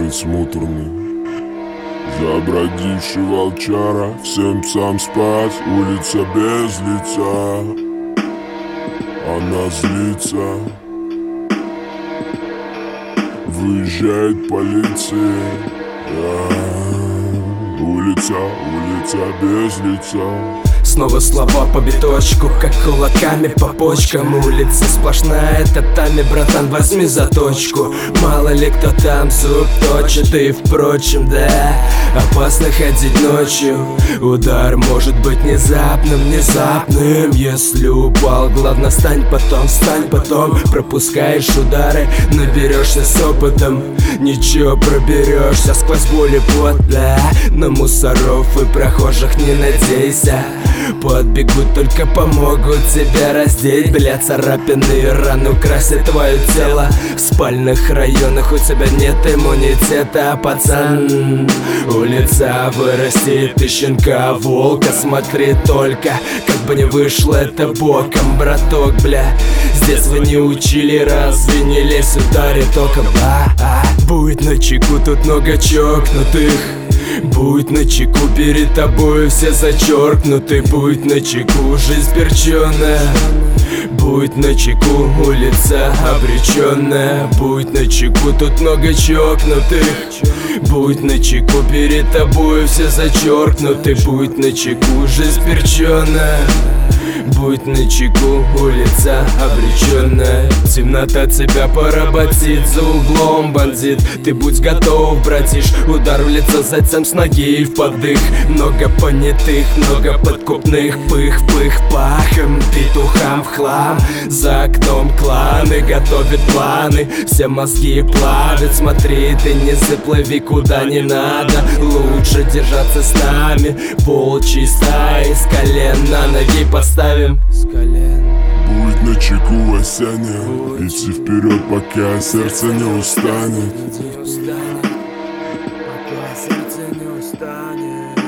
рыцарь муторный, забродивший волчара, всем псам спать, улица без лица. Она злится, выезжает полиция. Улица без лица. Снова слова по биточку, как кулаками по почкам. Улица сплошная татами, братан, возьми заточку. Мало ли кто там зуб точит, и впрочем, да, опасно ходить ночью. Удар может быть внезапным. Если упал, главное встань потом. Пропускаешь удары, наберешься с опытом. Ничего, проберешься сквозь боль и пот, да. На мусоров и прохожих не надейся. Подбегут, только помогут тебя раздеть. Бля, царапины и раны украсят твое тело. В спальных районах у тебя нет иммунитета, пацан. Улица вырастет из щенка волка. Смотри только, как бы не вышло это боком, браток, бля. С детства не учили, разве не лезь, ударит током. Будет на чеку тут много чокнутых. Будь начеку, перед тобой все зачеркнуты. Будь начеку, жизнь перченая. Будь начеку, улица обреченная. Будь начеку, тут много чокнутых. Будь начеку, перед тобой все зачеркнуты. Будь начеку, жизнь перченая. Будь начеку, улица обреченная. Темнота тебя поработит, за углом бандит. Ты будь готов, братиш, удар в лицо, затем с ноги и в подых. Много понятых, много подкупных, пых-пых-пахом. Петухам в хлам, за окном кланы готовят планы. Все мозги плавят, смотри, ты не заплыви куда не надо. Лучше держаться с нами, волчьей стаи. С колен на ноги поставим. Будь начеку, Васяня, идти вперед, пока сердце не устанет. Пока сердце не устанет.